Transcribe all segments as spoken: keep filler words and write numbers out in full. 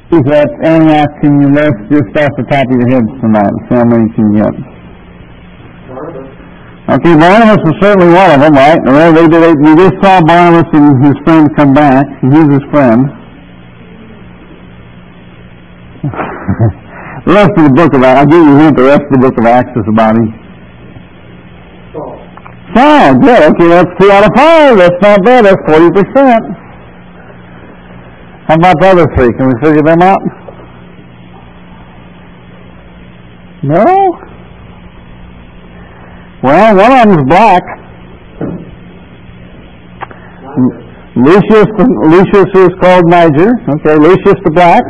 Is that Antioch can you list just off the top of your head tonight? See how many you can get. Okay, Barnabas was certainly one of them, right? Well, they did. We just saw Barnabas and his friend come back. He's his friend. The rest of the book of Acts, I'll give you a hint, the rest of the book of Acts is about him. Saul. Saul, good. Okay, that's two out of five. That's not bad. That's forty percent. How about the other three? Can we figure them out? No? Well, one of them's black. Lucius, Lucius is called Niger. Okay, Lucius the Black.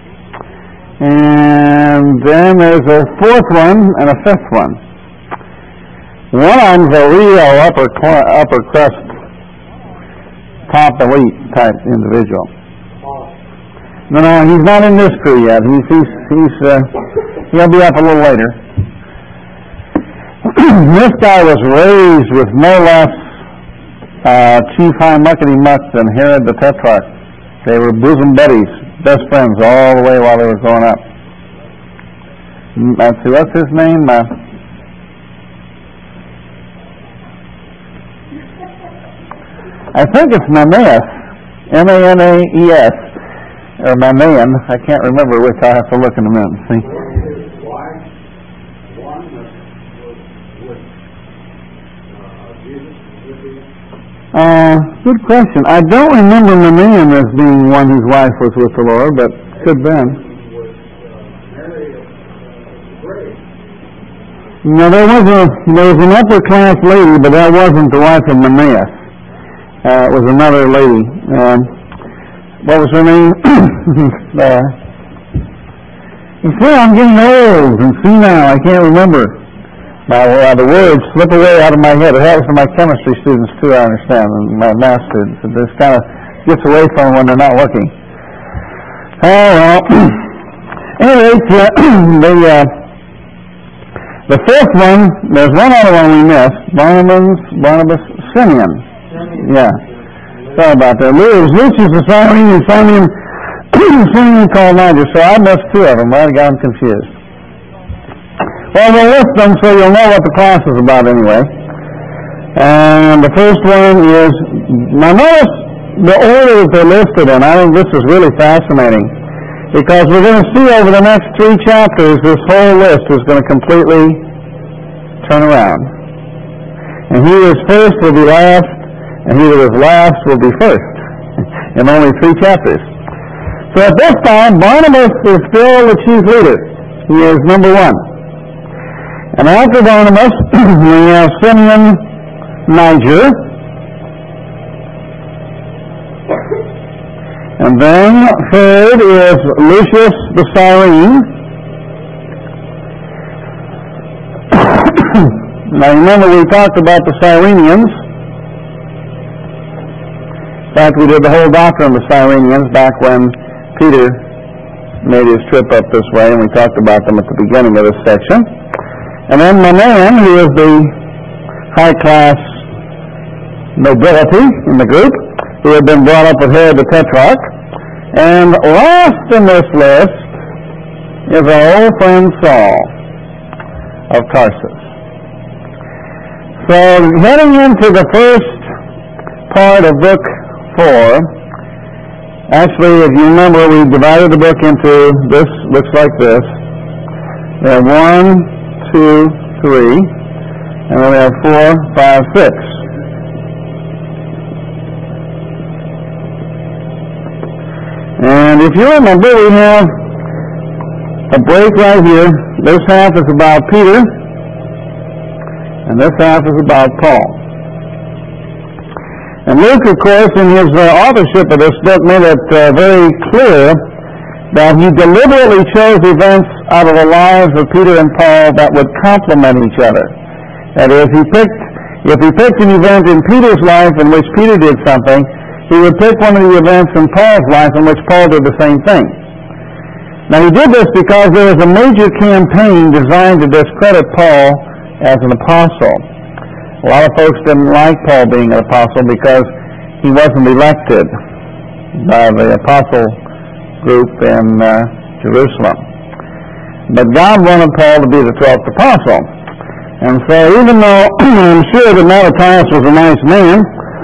And then there's a fourth one and a fifth one. One of them's a real upper upper crust, top elite type individual. No, no, he's not in this crew yet. He's he's he's uh, he'll be up a little later. This guy was raised with no less uh, chief high muckety muck than Herod the Tetrarch. They were bosom buddies, best friends all the way while they were growing up. Let's see, what's his name? Uh, I think it's Manaeus, M A N A E S, or Manaean. I can't remember which. I have to look in a minute and see. Uh, good question. I don't remember Manaean as being one whose wife was with the Lord, but could have been. No, there was a there was an upper class lady, but that wasn't the wife of Manaeus. Uh, it was another lady. Um, what was her name? uh, you see, I'm getting old and senile. I can't remember. My, uh, the words slip away out of my head. It happens to my chemistry students too, I understand, and my math students. It just kind of gets away from them when they're not looking. Oh, well. Anyway, uh, the, uh, the fifth one, there's one other one we missed. Barnabas, Barnabas, Simeon. Yeah. Sorry about that. Lucius, Lucius the Cyrene, and Simeon, Simeon called Niger. So I missed two of them. I got them confused. Well, we'll list them so you'll know what the class is about anyway. And the first one is, now notice the order that they're listed in. I think this is really fascinating because we're going to see over the next three chapters this whole list is going to completely turn around. And he who is first will be last, and he who is last will be first in only three chapters. So at this time, Barnabas is still the chief leader. He is number one. And after Barnabas, we have Simeon, Niger. And then third is Lucius the Cyrene. Now remember we talked about the Cyrenians. In fact, we did the whole doctrine of the Cyrenians back when Peter made his trip up this way, and we talked about them at the beginning of this section. And then Manaean, who is the high-class nobility in the group, who had been brought up with Herod the Tetrarch. And last in this list is our old friend Saul of Tarsus. So heading into the first part of book four, actually, if you remember, we divided the book into, this looks like this. We have one, two, three, and then we have four, five, six. And if you remember, we have a break right here. This half is about Peter, and this half is about Paul. And Luke, of course, in his uh, authorship of this book, made it uh, very clear that he deliberately chose events out of the lives of Peter and Paul that would complement each other. That is, he picked, if he picked an event in Peter's life in which Peter did something, he would pick one of the events in Paul's life in which Paul did the same thing. Now he did this because there was a major campaign designed to discredit Paul as an apostle. A lot of folks didn't like Paul being an apostle because he wasn't elected by the apostle group in uh, Jerusalem. But God wanted Paul to be the twelfth apostle. And so even though I'm sure that Matthias was a nice man,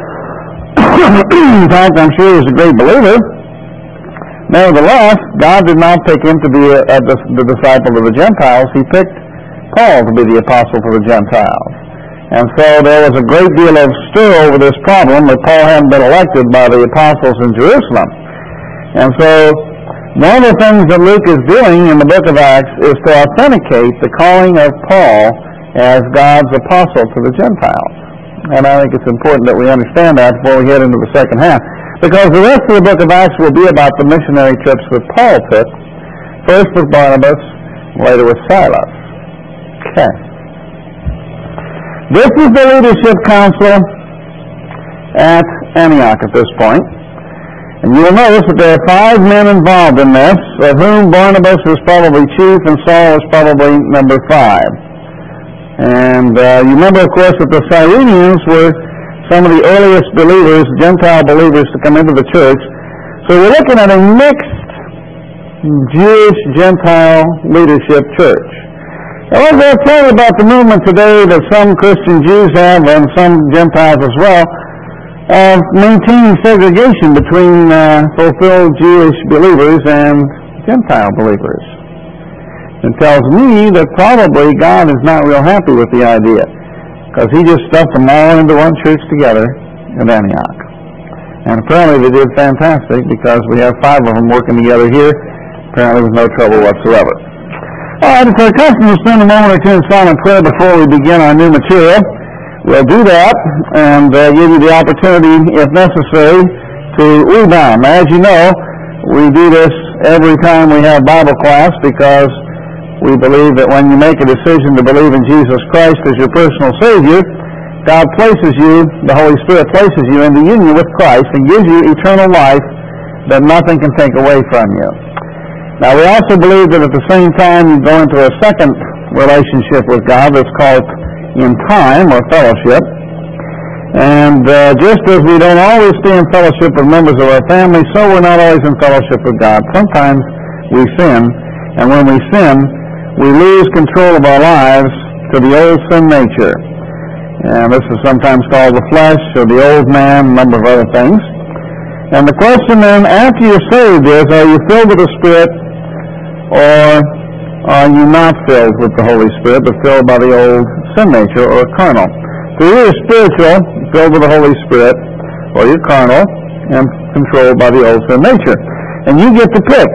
in fact, I'm sure he was a great believer, nevertheless, God did not pick him to be a, a, the disciple of the Gentiles. He picked Paul to be the apostle for the Gentiles. And so there was a great deal of stir over this problem that Paul hadn't been elected by the apostles in Jerusalem. And so one of the things that Luke is doing in the book of Acts is to authenticate the calling of Paul as God's apostle to the Gentiles. And I think it's important that we understand that before we get into the second half. Because the rest of the book of Acts will be about the missionary trips that Paul took, first with Barnabas, later with Silas. Okay. This is the leadership council at Antioch at this point. And you will notice that there are five men involved in this, of whom Barnabas is probably chief and Saul is probably number five. And uh, you remember, of course, that the Cyrenians were some of the earliest believers, Gentile believers, to come into the church. So we're looking at a mixed Jewish-Gentile leadership church. I was going to tell you about the movement today that some Christian Jews have, and some Gentiles as well, of maintaining segregation between uh, fulfilled Jewish believers and Gentile believers. It tells me that probably God is not real happy with the idea, because he just stuffed them all into one church together at Antioch. And apparently they did fantastic, because we have five of them working together here, apparently with no trouble whatsoever. All right, it's our custom to spend a moment or two in silent prayer before we begin our new material. We'll do that and uh, give you the opportunity, if necessary, to rebound. Now, as you know, we do this every time we have Bible class, because we believe that when you make a decision to believe in Jesus Christ as your personal Savior, God places you, the Holy Spirit places you in the union with Christ and gives you eternal life that nothing can take away from you. Now, we also believe that at the same time you go into a second relationship with God that's called in time, or fellowship. And uh, just as we don't always stay in fellowship with members of our family, so we're not always in fellowship with God. Sometimes we sin, and when we sin, we lose control of our lives to the old sin nature. And this is sometimes called the flesh, or the old man, a number of other things. And the question then, after you're saved, is, are you filled with the Spirit, or are you not filled with the Holy Spirit, but filled by the old sin nature, or carnal? So you're spiritual, filled with the Holy Spirit, or you're carnal, and controlled by the old sin nature. And you get to pick.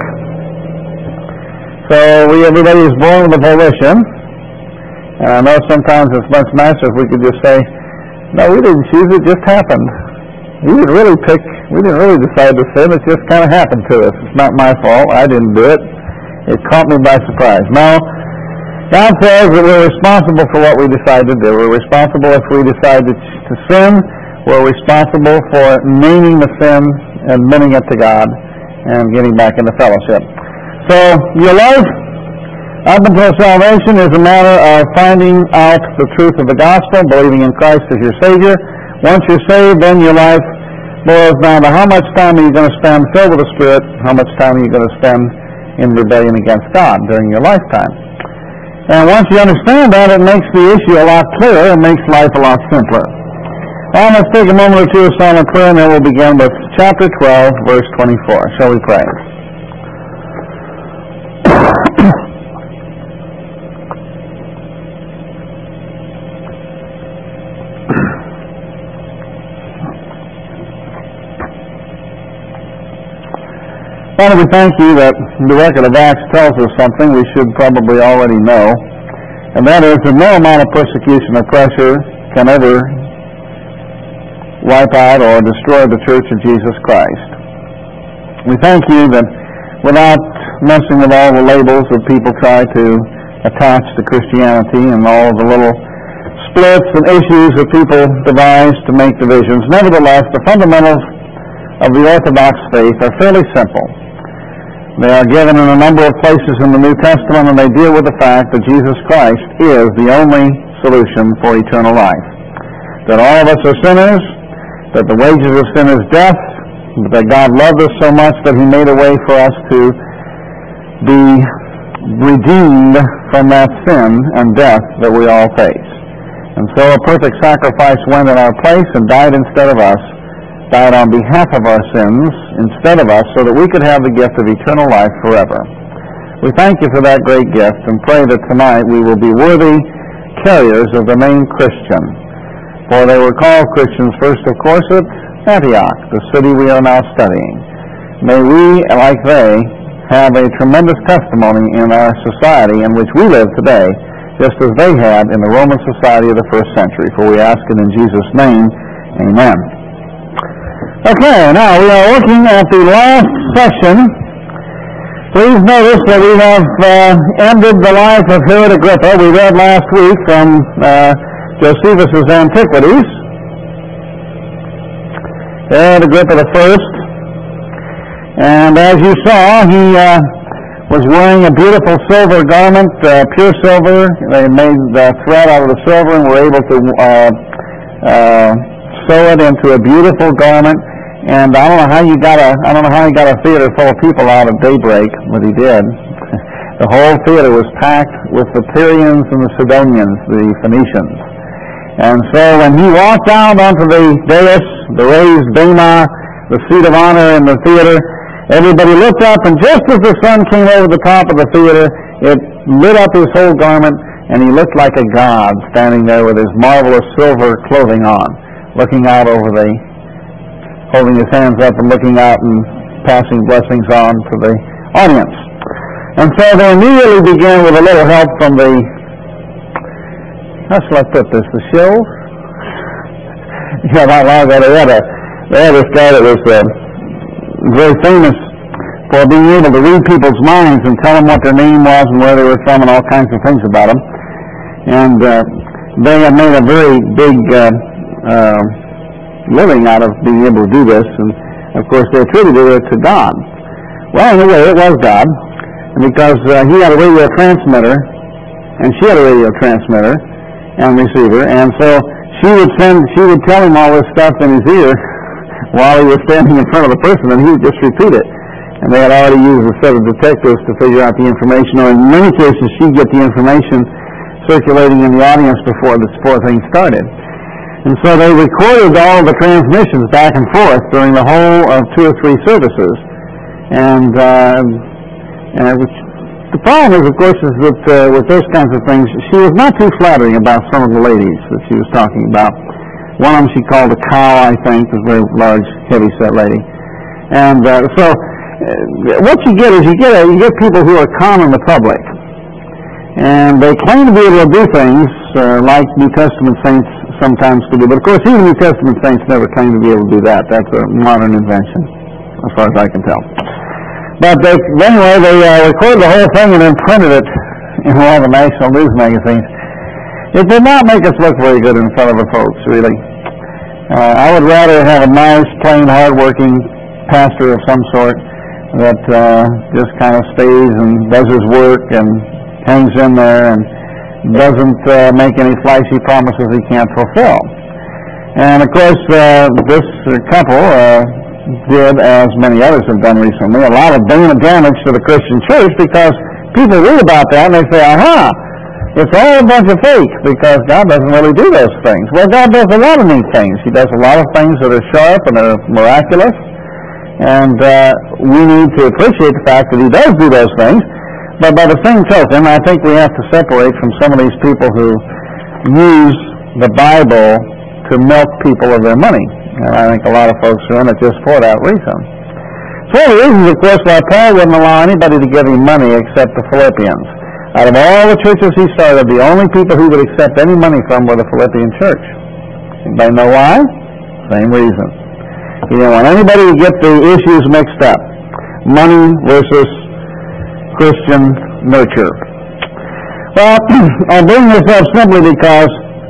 So we, everybody is born with a volition. And I know sometimes it's much nicer if we could just say, no, we didn't choose it, it just happened. We didn't really pick, we didn't really decide to sin, it just kind of happened to us. It's not my fault, I didn't do it. It caught me by surprise. No, God says that we're responsible for what we decide to do. We're responsible if we decide to, to sin. We're responsible for naming the sin, admitting it to God, and getting back into fellowship. So your life up until salvation is a matter of finding out the truth of the gospel, believing in Christ as your Savior. Once you're saved, then your life boils down to how much time are you going to spend filled with the Spirit, how much time are you going to spend in rebellion against God during your lifetime. And once you understand that, it makes the issue a lot clearer and makes life a lot simpler. Well, let's take a moment or two of silent prayer, and then we'll begin with chapter twelve, verse twenty-four. Shall we pray? Father, we thank you that the record of Acts tells us something we should probably already know, and that is that no amount of persecution or pressure can ever wipe out or destroy the Church of Jesus Christ. We thank you that without messing with all the labels that people try to attach to Christianity and all the little splits and issues that people devise to make divisions, nevertheless, the fundamentals of the Orthodox faith are fairly simple. They are given in a number of places in the New Testament, and they deal with the fact that Jesus Christ is the only solution for eternal life. That all of us are sinners, that the wages of sin is death, that God loved us so much that he made a way for us to be redeemed from that sin and death that we all face. And so a perfect sacrifice went in our place and died instead of us, died on behalf of our sins instead of us, so that we could have the gift of eternal life forever. We thank you for that great gift and pray that tonight we will be worthy carriers of the name Christian. For they were called Christians first, of course, at Antioch, the city we are now studying. May we, like they, have a tremendous testimony in our society in which we live today, just as they had in the Roman society of the first century. For we ask it in Jesus' name, amen. Okay, now we are looking at the last session. Please notice that we have uh, ended the life of Herod Agrippa. We read last week from uh, Josephus' Antiquities. Herod Agrippa the First. And as you saw, he uh, was wearing a beautiful silver garment, uh, pure silver. They made the thread out of the silver and were able to uh, uh, sew it into a beautiful garment. And I don't know how you got a I don't know how he got a theater full of people out at daybreak, but he did. The whole theater was packed with the Tyrians and the Sidonians, the Phoenicians. And so when he walked out onto the dais, the raised bema, the seat of honor in the theater, everybody looked up, and just as the sun came over the top of the theater, it lit up his whole garment, and he looked like a god standing there with his marvelous silver clothing on, looking out over the holding his hands up and looking out and passing blessings on to the audience. And so they immediately began with a little help from the, how shall I put this, the shills? Yeah, not long ago they had, a, they had this guy that was uh, very famous for being able to read people's minds and tell them what their name was and where they were from and all kinds of things about them. And uh, they had made a very big uh, uh, living out of being able to do this, and of course they attributed it to God. Well, in a way it was God, because uh, he had a radio transmitter, and she had a radio transmitter and receiver, and so she would send, she would tell him all this stuff in his ear while he was standing in front of the person, and he would just repeat it. And they had already used a set of detectives to figure out the information, or in many cases she'd get the information circulating in the audience before the before things started. And so they recorded all the transmissions back and forth during the whole of two or three services. And, uh, and it was, the problem is, of course, is that uh, with those kinds of things, she was not too flattering about some of the ladies that she was talking about. One of them she called a cow, I think, a very large, heavy-set lady. And uh, so uh, what you get is you get, a, you get people who are common in the public. And they claim to be able to do things uh, like New Testament saints sometimes to do. But of course, even New Testament saints never claim to be able to do that. That's a modern invention, as far as I can tell. But they, anyway, they uh, recorded the whole thing and then printed it in all the national news magazines. It did not make us look very good in front of the folks, really. Uh, I would rather have a nice, plain, hard-working pastor of some sort that uh, just kind of stays and does his work and hangs in there and doesn't uh, make any flashy promises he can't fulfill. And of course, uh, this couple uh, did, as many others have done recently, a lot of damage to the Christian church, because people read about that and they say, aha, it's all a bunch of fake, because God doesn't really do those things. Well, God does a lot of neat things. He does a lot of things that are sharp and are miraculous, and uh, we need to appreciate the fact that he does do those things. But by the same token, I think we have to separate from some of these people who use the Bible to milk people of their money. And I think a lot of folks are in it just for that reason. It's one of the reasons, of course, why Paul wouldn't allow anybody to give him money except the Philippians. Out of all the churches he started, the only people he would accept any money from were the Philippian church. Anybody know why? Same reason. He didn't want anybody to get the issues mixed up. Money versus Christian nurture. Well, I bring this up simply because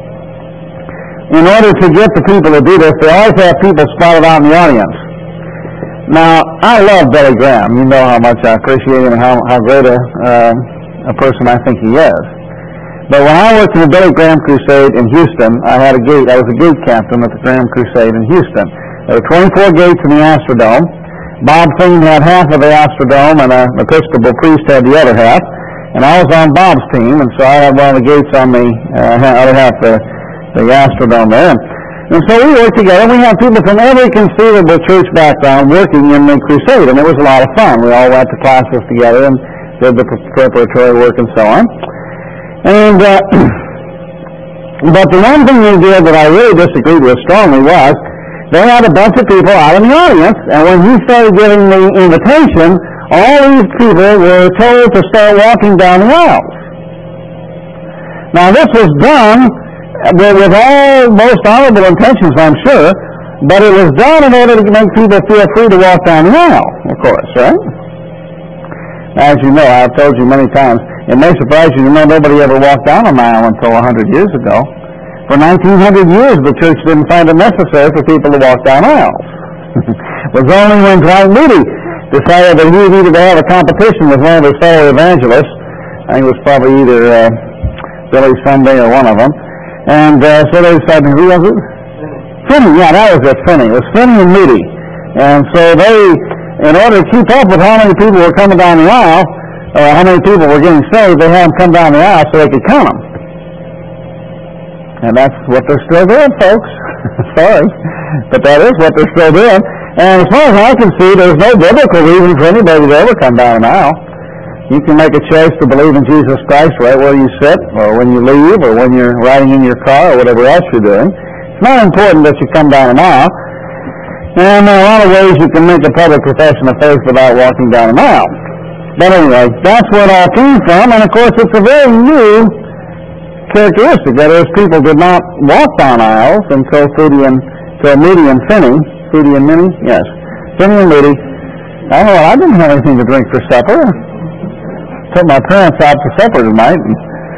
in order to get the people to do this, they always have people spotted out in the audience. Now, I love Billy Graham. You know how much I appreciate him and how, how great a, uh, a person I think he is. But when I worked in the Billy Graham Crusade in Houston, I had a gate. I was a gate captain at the Graham Crusade in Houston. There were twenty-four gates in the Astrodome. Bob Thien had half of the Astrodome, and an Episcopal priest had the other half. And I was on Bob's team, and so I had one of the gates on the uh, other half of the, the Astrodome there. And so we worked together. We had people from every conceivable church background working in the crusade, and it was a lot of fun. We all went to classes together and did the preparatory work and so on. And uh, but the one thing they did that I really disagreed with strongly was they had a bunch of people out in the audience, and when he started giving the invitation, all these people were told to start walking down the aisles. Now this was done with, with all most honorable intentions, I'm sure, but it was done in order to make people feel free to walk down the aisle, of course, right? As you know, I've told you many times, it may surprise you to know nobody ever walked down an aisle until a hundred years ago. For nineteen hundred years, the church didn't find it necessary for people to walk down aisles. It was only when Dwight Moody decided that he needed to have a competition with one of his fellow evangelists. I think it was probably either uh, Billy Sunday or one of them. And uh, so they decided, who was it? Finney, yeah, that was it, Finney. It was Finney and Moody. And so they, in order to keep up with how many people were coming down the aisle, or how many people were getting saved, they had them come down the aisle so they could count them. And that's what they're still doing, folks. Sorry. But that is what they're still doing. And as far as I can see, there's no biblical reason for anybody to ever come down an aisle. You can make a choice to believe in Jesus Christ right where you sit, or when you leave, or when you're riding in your car, or whatever else you're doing. It's not important that you come down an aisle. And there are a lot of ways you can make a public profession of faith without walking down an aisle. But anyway, that's where it all came from. And of course, it's a very new characteristic. That is, people did not walk down aisles until Moody and, until Moody and Finney. Moody and Minnie? Yes. Finney and Moody. I don't know, I didn't have anything to drink for supper. Took my parents out to supper tonight. And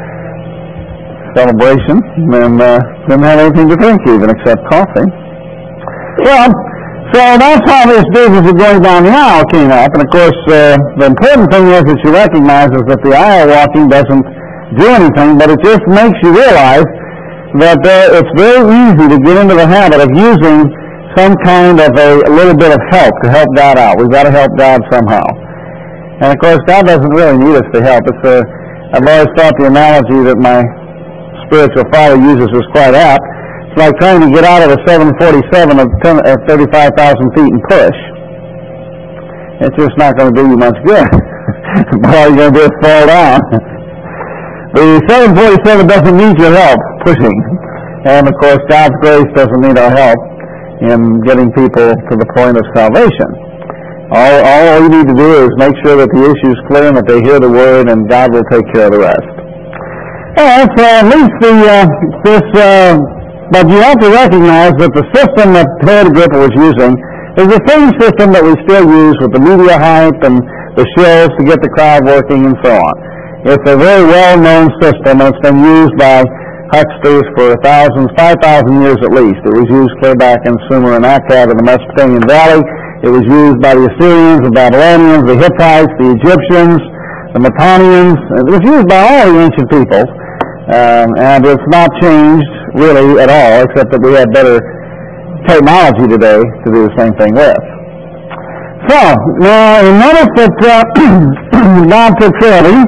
celebration. And uh, didn't have anything to drink even except coffee. Well, so that's how this business of going down the aisle came up. And of course, uh, the important thing is that you recognize is that the aisle walking doesn't do anything, but it just makes you realize that uh, it's very easy to get into the habit of using some kind of a, a little bit of help to help God out. We've got to help God somehow. And of course, God doesn't really need us to help. It's a, I've always thought the analogy that my spiritual father uses is quite apt. It's like trying to get out of a seven forty-seven of thirty-five thousand feet and push. It's just not going to do you much good. All you're going to do is fall down. The seven forty-seven doesn't need your help pushing. And of course, God's grace doesn't need our help in getting people to the point of salvation. All, all you need to do is make sure that the issue is clear and that they hear the word, and God will take care of the rest. All right, so at least the, uh, this, uh, but you have to recognize that the system that Herod Agrippa was using is the same system that we still use with the media hype and the shows to get the crowd working and so on. It's a very well-known system, and it's been used by hucksters for thousands, five thousand years at least. It was used clear back in Sumer and Akkad in the Mesopotamian Valley. It was used by the Assyrians, the Babylonians, the Hittites, the Egyptians, the Mitannians. It was used by all the ancient peoples, um, and it's not changed really at all, except that we have better technology today to do the same thing with. So, now you notice that uh, God took care of him.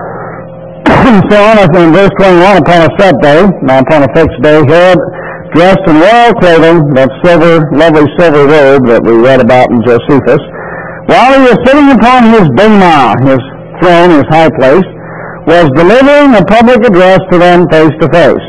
So on us in verse twenty-one, upon a set day, now upon a fixed day, Herod, dressed in royal clothing, that silver, lovely silver robe that we read about in Josephus, while he was sitting upon his bema, his throne, his high place, was delivering a public address to them face to face.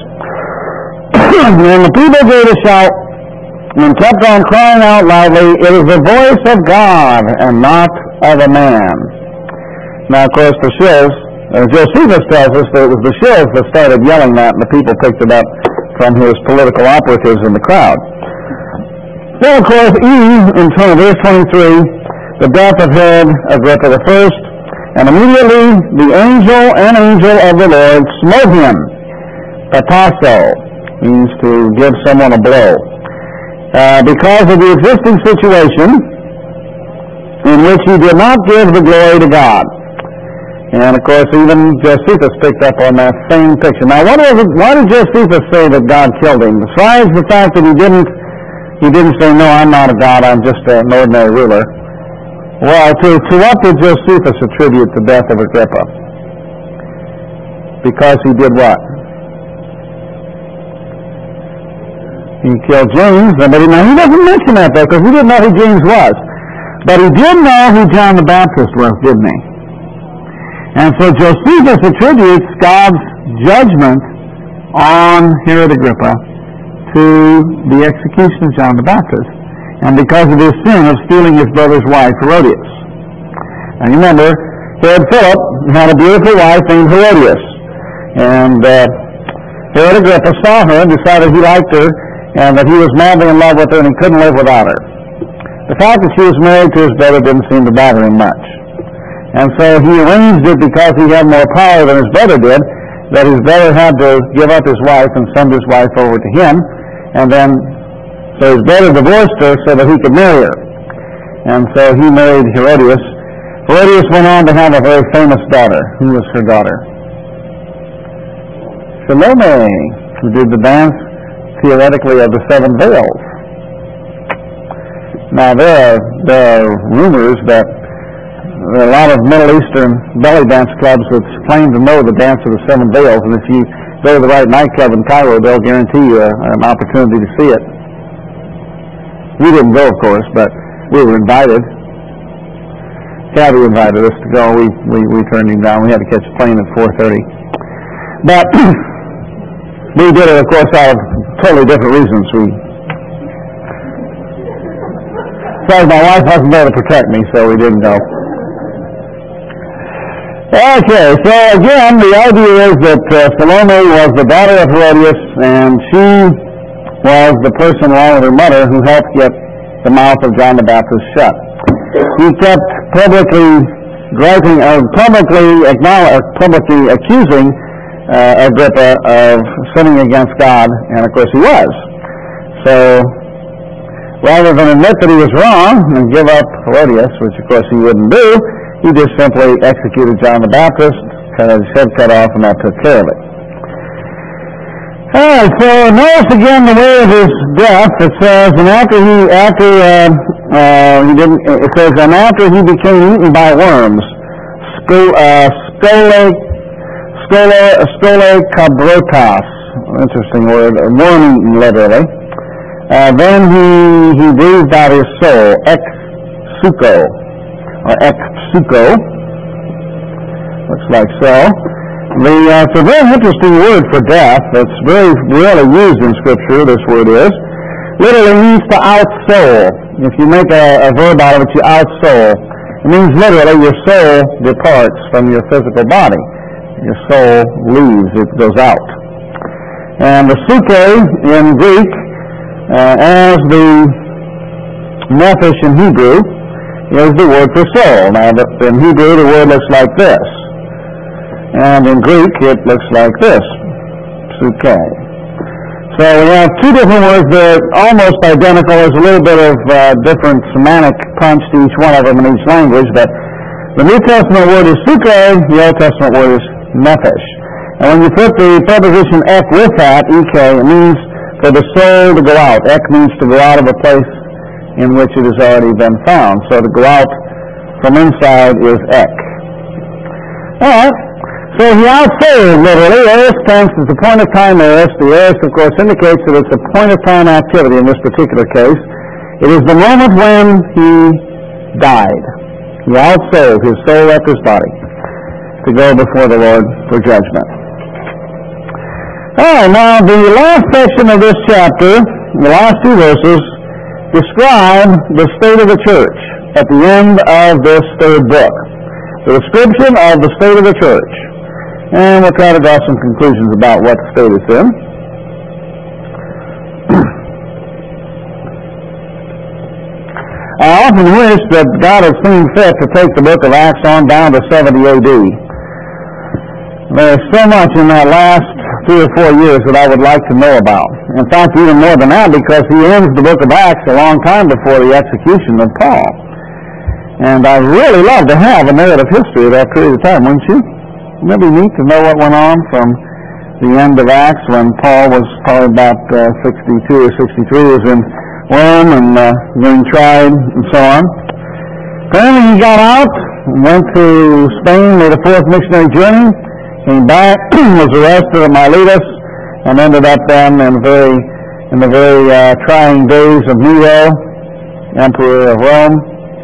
And the people gave a shout and kept on crying out loudly, "It is the voice of God and not of a man." Now, of course, the shills, Uh, Josephus tells us that it was the shills that started yelling that, and the people picked it up from his political operatives in the crowd. Then, of course, Eve, in verse twenty-three, the death of Herod Agrippa the First, and immediately the angel and angel of the Lord smote him. Patasso means to give someone a blow. Uh, because of the existing situation in which he did not give the glory to God. And, of course, even Josephus picked up on that same picture. Now, what was it, why did Josephus say that God killed him? Besides the fact that he didn't, he didn't say, no, I'm not a god, I'm just an ordinary ruler. Well, to, to what did Josephus attribute the death of Agrippa? Because he did what? He killed James, but he, now he doesn't mention that though, because he didn't know who James was. But he did know who John the Baptist was, didn't he? And so Josephus attributes God's judgment on Herod Agrippa to the execution of John the Baptist, and because of his sin of stealing his brother's wife, Herodias. And remember, Herod Philip had a beautiful wife named Herodias, and uh, Herod Agrippa saw her and decided he liked her, and that he was madly in love with her and he couldn't live without her. The fact that she was married to his brother didn't seem to bother him much. And so he arranged it, because he had more power than his brother did, that his brother had to give up his wife and send his wife over to him, and then, so his brother divorced her so that he could marry her. And so he married Herodias. Herodias went on to have a very famous daughter. Who was her daughter? Salome, who did the dance, theoretically, of the seven veils. Now, there are, there are rumors that there are a lot of Middle Eastern belly dance clubs that claim to know the dance of the seven veils, and if you go to the right nightclub in Cairo, they'll guarantee you a, an opportunity to see it. We didn't go, of course, but we were invited. Cabby invited us to go. We, we, we turned him down. We had to catch a plane at four thirty. But we did it, of course, out of totally different reasons. We, besides, my wife wasn't there to protect me, so we didn't go. Okay, so again, the idea is that uh, Salome was the daughter of Herodias, and she was the person, along with her mother, who helped get the mouth of John the Baptist shut. He kept publicly griping, or publicly acknowledging, or publicly accusing uh, Agrippa of sinning against God, and of course he was. So, rather than admit that he was wrong and give up Herodias, which of course he wouldn't do, he just simply executed John the Baptist, had his head cut off, and that took care of it. All right, so notice again the way of his death. It says, and after he, after uh, uh, he didn't, it says, and after he became eaten by worms, scole, uh, scole, scole, scole cabrotas, interesting word, worm-eaten literally. Uh, then he he breathed out his soul, ex suko, or ex suko, looks like so. The, uh, it's a very interesting word for death. It's very rarely used in Scripture, this word is. Literally means to out-soul. If you make a, a verb out of it, you out-soul. It means literally your soul departs from your physical body. Your soul leaves, it goes out. And the suke in Greek, uh, as the nephesh in Hebrew, is the word for soul. Now, in Hebrew, the word looks like this. And in Greek, it looks like this, suke. So we have two different words that are almost identical. There's a little bit of uh, different semantic punch to each one of them in each language, but the New Testament word is suke, the Old Testament word is nephesh. And when you put the preposition ek with that, ek, it means for the soul to go out. Ek means to go out of a place in which it has already been found. So to go out from inside is ek. All right. So he outsold, literally. Aorist tense is the point of time aorist. The aorist, of course, indicates that it's a point of time activity in this particular case. It is the moment when he died. He outsold. His soul left his body to go before the Lord for judgment. All right, now the last section of this chapter, the last two verses, describe the state of the church at the end of this third book. The description of the state of the church. And we'll try to draw some conclusions about what state it's in. I often wish that God had seen fit to take the book of Acts on down to seventy A D. There's so much in that last three or four years that I would like to know about. In fact, even more than that, because he ends the book of Acts a long time before the execution of Paul. And I'd really love to have a narrative history of that period of time, wouldn't you? Wouldn't it be neat to know what went on from the end of Acts when Paul was probably about uh, sixty-two or sixty-three, was in Rome and uh, getting tried and so on. Apparently he got out, went to Spain, made a fourth missionary journey, came back, was arrested at Miletus, and ended up then in very in the very uh, trying days of Nero, Emperor of Rome.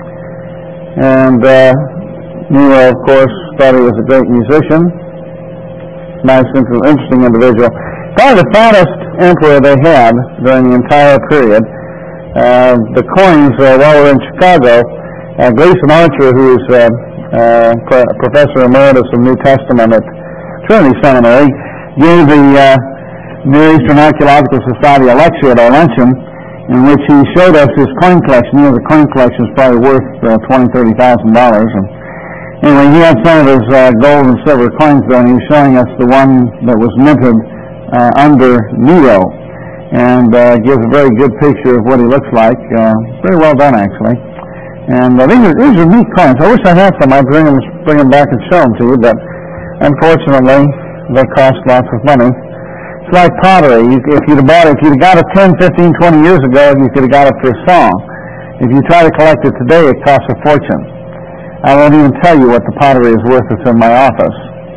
And uh, Nero, of course, thought he was a great musician. Nice, interesting individual. Probably the fattest emperor they had during the entire period. Uh, the coins, uh, while we're in Chicago, uh, Gleason Archer, who's uh, uh, pro- Professor Emeritus of New Testament at Trinity Seminary, gave the uh, Near Eastern Archaeological Society a lecture at our luncheon in which he showed us his coin collection. You know, the coin collection is probably worth uh, twenty thousand dollars, thirty thousand dollars. And anyway, he had some of his uh, gold and silver coins there, and he was showing us the one that was minted uh, under Nero, and uh, gives a very good picture of what he looks like. Uh, very well done, actually. And uh, these, are, these are neat coins. I wish I had some. I'd bring them, bring them back and show them to you, but unfortunately, they cost lots of money. It's like pottery. You, if you'd have bought it, if you'd have got it ten, fifteen, twenty years ago, you could have got it for a song. If you try to collect it today, it costs a fortune. I won't even tell you what the pottery is worth that's in my office.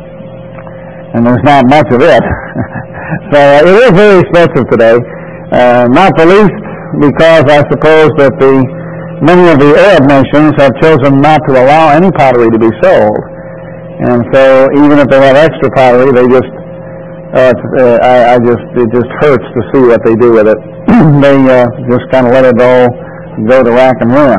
And there's not much of it. So uh, it is very expensive today. Uh, not the least because I suppose that the many of the Arab nations have chosen not to allow any pottery to be sold. And so even if they have extra pottery, they just, uh, uh, I, I just, it just hurts to see what they do with it. They uh, just kind of let it all go to rack and ruin.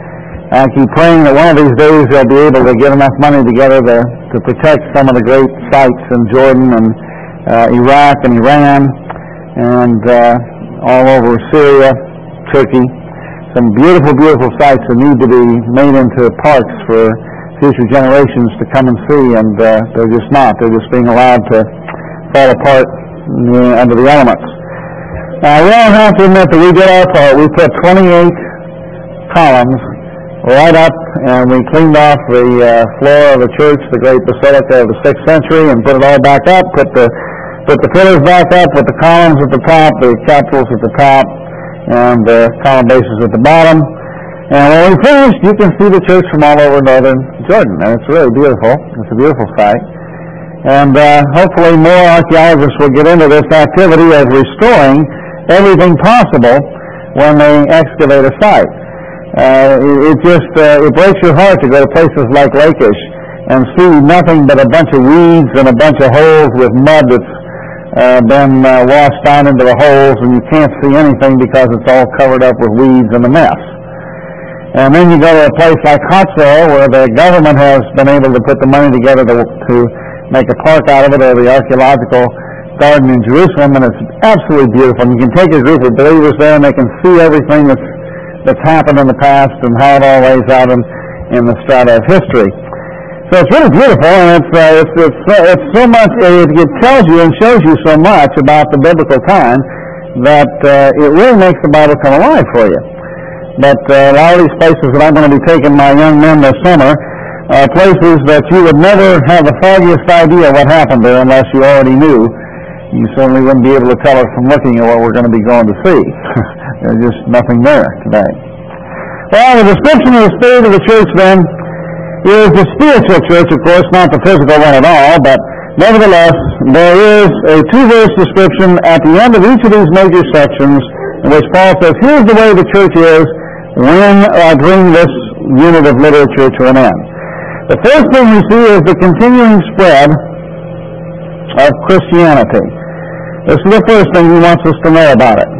I keep praying that one of these days they'll be able to get enough money together to, to protect some of the great sites in Jordan and uh, Iraq and Iran and uh, all over Syria, Turkey. Some beautiful, beautiful sites that need to be made into parks for future generations to come and see, and uh, they're just not. They're just being allowed to fall apart uh, under the elements. Now, we all have to admit that we did our part. We put twenty-eight columns right up, and we cleaned off the uh, floor of the church, the great basilica of the sixth century, and put it all back up, put the put the pillars back up, put the columns at the top, the capitals at the top, and the column bases at the bottom. And when we finished, you can see the church from all over northern Jordan, and it's really beautiful. It's a beautiful sight. And uh, hopefully more archaeologists will get into this activity of restoring everything possible when they excavate a site. Uh, it, it just uh, it breaks your heart to go to places like Lachish and see nothing but a bunch of weeds and a bunch of holes with mud that's uh, been uh, washed down into the holes, and you can't see anything because it's all covered up with weeds and a mess. And then you go to a place like Hatzor, where the government has been able to put the money together to, to make a park out of it, or the archaeological garden in Jerusalem, and it's absolutely beautiful. And you can take a group of believers there, and they can see everything that's that's happened in the past and how it all lays out in, in the strata of history. So it's really beautiful, and it's uh, it's, it's, uh, it's so much, it, it tells you and shows you so much about the biblical time that uh, it really makes the Bible come alive for you. But uh, a lot of these places that I'm going to be taking my young men this summer are places that you would never have the foggiest idea what happened there unless you already knew. You certainly wouldn't be able to tell us from looking at what we're going to be going to see. There's just nothing there today. Well, the description of the state of the church, then, is the spiritual church, of course, not the physical one at all, but nevertheless, there is a two-verse description at the end of each of these major sections in which Paul says, here's the way the church is when I bring this unit of literature to an end. The first thing we see is the continuing spread of Christianity. This is the first thing he wants us to know about it.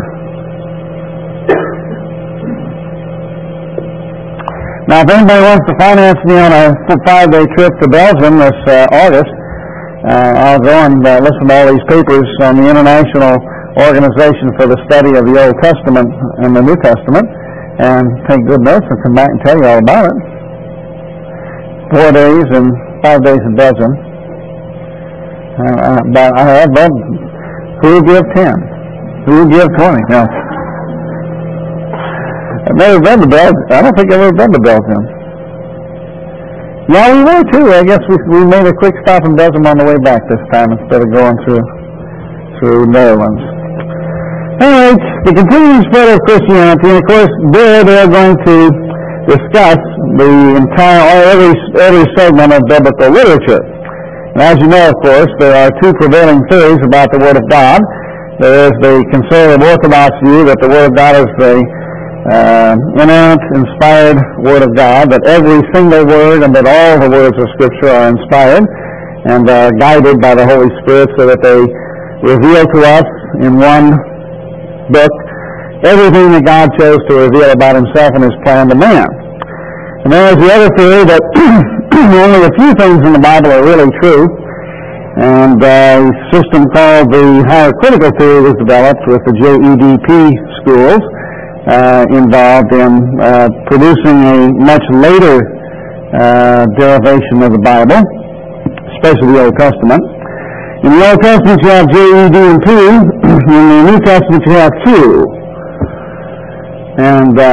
Now, if anybody wants to finance me on a five-day trip to Belgium this uh, August, uh, I'll go and uh, listen to all these papers on the International Organization for the Study of the Old Testament and the New Testament, and take good notes and come back and tell you all about it. Four days and five days in Belgium. Uh, but I have done. Who will give ten? Who will give twenty? No. I've never been to Belgium. I don't think I've ever been to Belgium. Yeah, we were too. I guess we we made a quick stop in Belgium on the way back this time instead of going through through Netherlands. All right, the continuing spread of Christianity, and of course, there they're going to discuss the entire, or every, every segment of biblical literature. And as you know, of course, there are two prevailing theories about the Word of God. There is the conservative Orthodox view that the Word of God is the uh, inerrant, inspired Word of God, that every single word and that all the words of Scripture are inspired and are guided by the Holy Spirit so that they reveal to us in one book everything that God chose to reveal about himself and his plan to man. And there is the other theory that only a few things in the Bible are really true, and uh, a system called the higher critical theory was developed with the J E D P schools uh, involved in uh, producing a much later uh, derivation of the Bible, especially the Old Testament. In the Old Testament you have J E D and P, in the New Testament you have Q. And uh,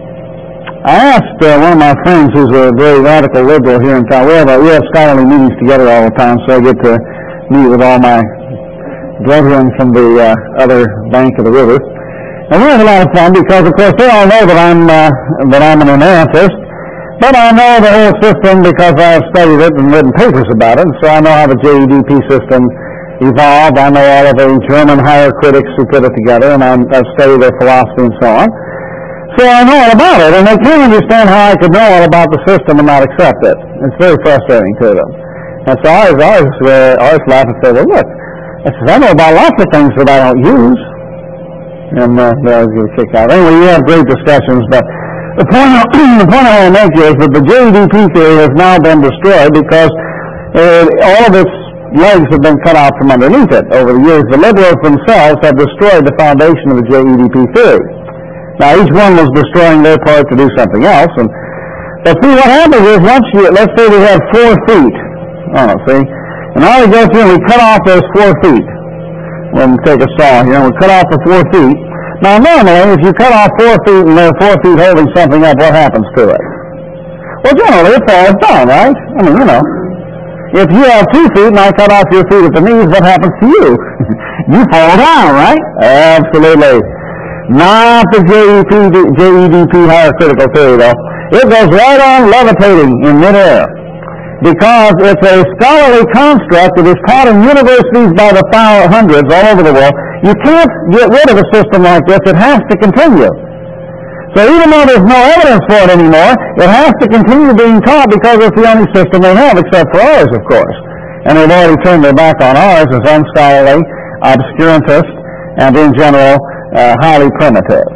I asked uh, one of my friends who's a very radical liberal here in town, we have, uh, we have scholarly meetings together all the time, so I get to meet with all my brethren from the uh, other bank of the river. And we have a lot of fun because, of course, they all know that I'm, uh, that I'm an inerrantist. But I know the whole system because I've studied it and written papers about it, so I know how the J E D P system evolved. I know all of the German higher critics who put it together, and I'm, I've studied their philosophy and so on. So I know all about it, and they can't understand how I could know all about the system and not accept it. It's very frustrating to them. And so I always, always, uh, always laugh and say, well, look, I says, I know about lots of things that I don't use. And uh, they always get a kick out. Anyway, we have great discussions, but The point, the point I want to make is that the J E D P theory has now been destroyed because uh, all of its legs have been cut out from underneath it. Over the years, the liberals themselves have destroyed the foundation of the J E D P theory. Now, each one was destroying their part to do something else. And, but see, what happens is once you, let's say we have four feet. Oh, see? And now we go through and we cut off those four feet. We'll take a saw here and we cut off the four feet. Now, normally, if you cut off four feet and there are four feet holding something up, what happens to it? Well, generally, it falls down, right? I mean, you know. If you have two feet and I cut off your feet at the knees, what happens to you? You fall down, right? Absolutely. Not the J E D P higher critical theory, though. It goes right on levitating in midair because it's a scholarly construct that is taught in universities by the hundreds all over the world. You can't get rid of a system like this. It has to continue. So even though there's no evidence for it anymore, it has to continue being taught because it's the only system they have, except for ours, of course. And they've already turned their back on ours as unscholarly, obscurantist, and in general, uh, highly primitive.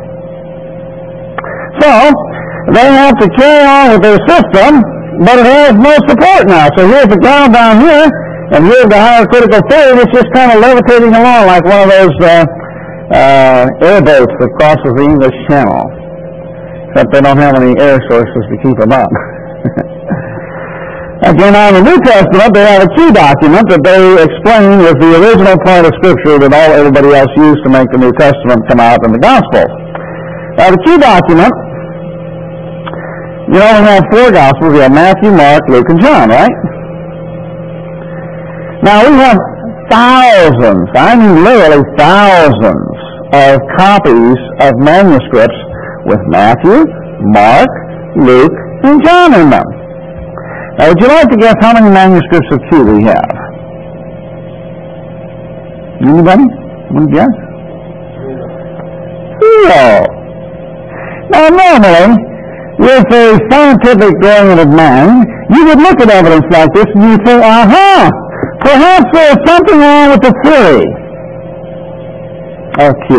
So, they have to carry on with their system, but it has no support now. So here's the ground down here, and here's the higher critical theory, which is kind of levitating along like one of those uh, uh, airboats that crosses the English Channel. Except they don't have any air sources to keep them up. Again, on the New Testament, they have a key document that they explain is the original part of Scripture that all everybody else used to make the New Testament come out in the Gospels. Now, the key document, you know, we have four Gospels. We have Matthew, Mark, Luke, and John, right? Now, we have thousands, I mean literally thousands, of copies of manuscripts with Matthew, Mark, Luke, and John in them. Now, would you like to guess how many manuscripts of Q we have? Anybody? Want to guess? Zero. Now, normally, with a scientific-oriented mind, you would look at evidence like this and you'd say, aha! Perhaps there's something wrong with the theory of Q.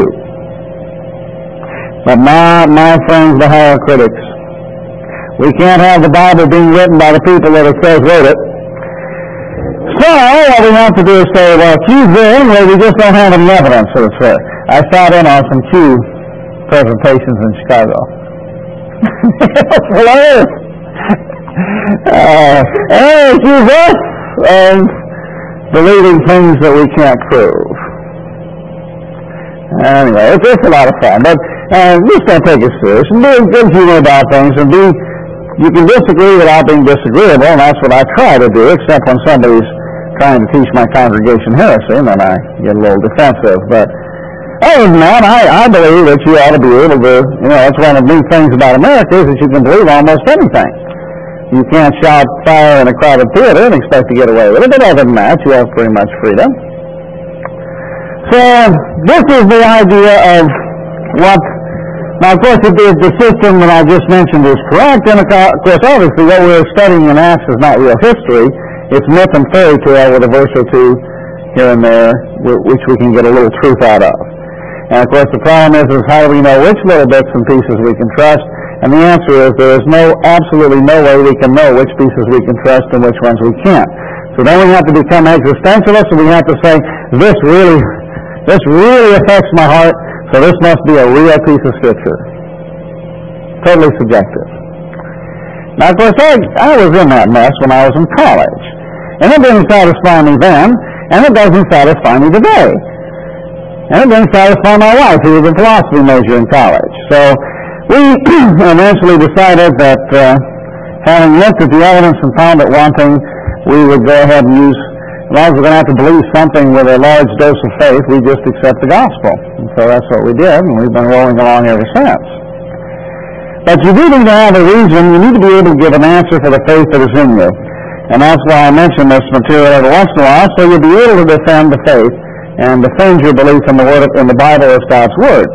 But my, my friends, the higher critics, we can't have the Bible being written by the people that it says wrote it. So, what we have to do is say, well, Q's there anyway, we just don't have any evidence that it's there. I sat in on some Q presentations in Chicago. It's hilarious. Uh, hey, Q's there, and believing things that we can't prove. Anyway, it's, it's a lot of fun, but uh, just don't take it serious, and be good humor about things, and be, you can disagree without being disagreeable, and that's what I try to do, except when somebody's trying to teach my congregation heresy, and then I get a little defensive, but, oh, other than that, I, I believe that you ought to be able to, you know, that's one of the neat things about America is that you can believe almost anything. You can't shout fire in a crowded theater and expect to get away with it, but other than that, you have pretty much freedom. So, this is the idea of what, now of course if the system that I just mentioned is correct, and of course obviously what we're studying in Acts is not real history, it's myth and fairy tale with a verse or two here and there, which we can get a little truth out of. And of course the problem is, is how do we know which little bits and pieces we can trust? And the answer is there is no, absolutely no way we can know which pieces we can trust and which ones we can't. So then we have to become existentialists, and we have to say, this really, this really affects my heart, so this must be a real piece of Scripture. Totally subjective. Now, of course, I, I was in that mess when I was in college. And it didn't satisfy me then, and it doesn't satisfy me today. And it didn't satisfy my wife, who was a philosophy major in college. So we eventually decided that uh, having looked at the evidence and found it wanting, we would go ahead and use, as long as we're going to have to believe something with a large dose of faith, we just accept the gospel. And so that's what we did, and we've been rolling along ever since. But you do need to have a reason, you need to be able to give an answer for the faith that is in you. And that's why I mention this material every once in a while, so you'll be able to defend the faith and defend your belief in the word in the Bible as God's Word.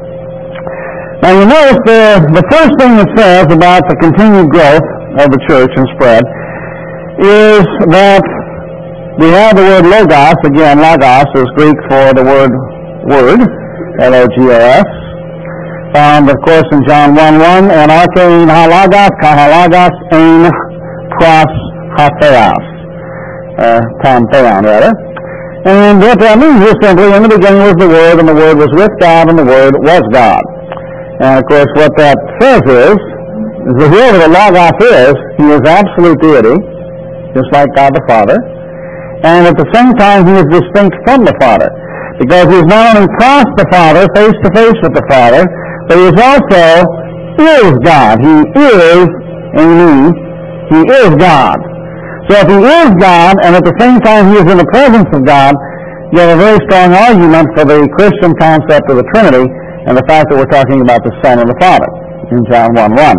Now you notice the, the first thing it says about the continued growth of the church and spread is that we have the word logos. Again, logos is Greek for the word word, L O G O S, found of course in John one one, and archein halagos, kahalagos, ein pros hatheos, uh, pantheon rather. And what that means is simply, in the beginning was the Word, and the Word was with God, and the Word was God. And of course what that says is, is that whoever the Logos is, he is absolute deity, just like God the Father, and at the same time he is distinct from the Father, because he is not only crossed the Father, face to face with the Father, but he is also is God. He is in me. He is God. So if he is God, and at the same time he is in the presence of God, you have a very strong argument for the Christian concept of the Trinity, and the fact that we're talking about the Son and the Father in John one one.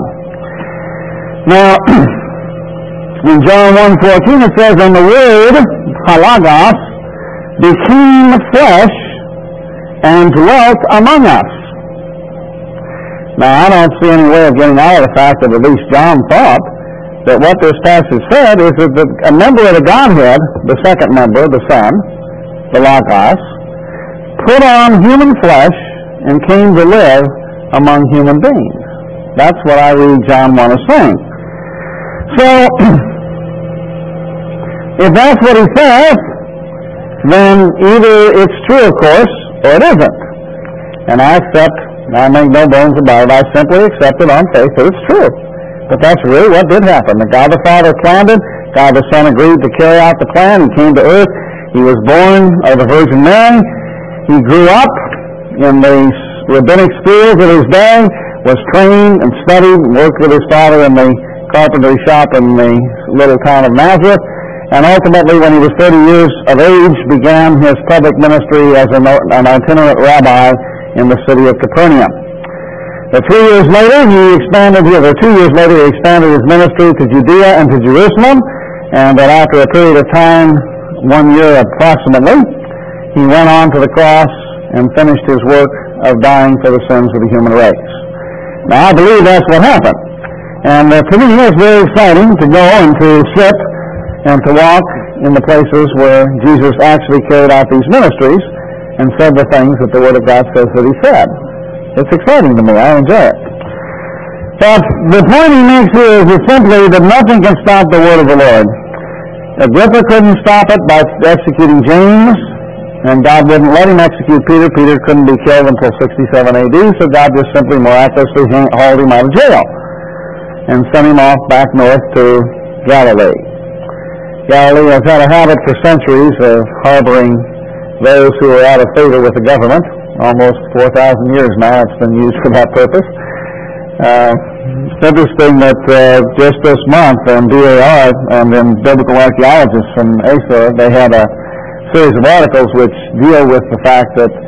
Now, in John one fourteen it says, and the Word, halagos, became flesh and dwelt among us. Now, I don't see any way of getting out of the fact that at least John thought that what this passage said is that the, a member of the Godhead, the second member, the Son, the Logos, put on human flesh and came to live among human beings. That's what I read John one as saying. So, if that's what he says, then either it's true, of course, or it isn't. And I accept, I make no bones about it, I simply accept it on faith that it's true. But that's really what did happen. The God the Father planned it. God the Son agreed to carry out the plan. He came to earth. He was born of the Virgin Mary. He grew up in the rabbinic schools of his day, was trained and studied and worked with his father in the carpentry shop in the little town of Nazareth. And ultimately, when he was thirty years of age, began his public ministry as an, an itinerant rabbi in the city of Capernaum. But three years later, he expanded, or two years later, he expanded his ministry to Judea and to Jerusalem, and that after a period of time, one year approximately, he went on to the cross and finished his work of dying for the sins of the human race. Now, I believe that's what happened. And uh, to me, it's very exciting to go and to sit and to walk in the places where Jesus actually carried out these ministries and said the things that the Word of God says that he said. It's exciting to me. I enjoy it. But the point he makes here is simply that nothing can stop the word of the Lord. Agrippa couldn't stop it by executing James, and God wouldn't let him execute Peter. Peter couldn't be killed until sixty-seven A D, so God just simply miraculously hauled him out of jail and sent him off back north to Galilee. Galilee has had a habit for centuries of harboring those who are out of favor with the government. Almost four thousand years now it's been used for that purpose. Uh, it's interesting that uh, just this month on B A R and in Biblical Archaeologists from A S O R, they had a series of articles which deal with the fact that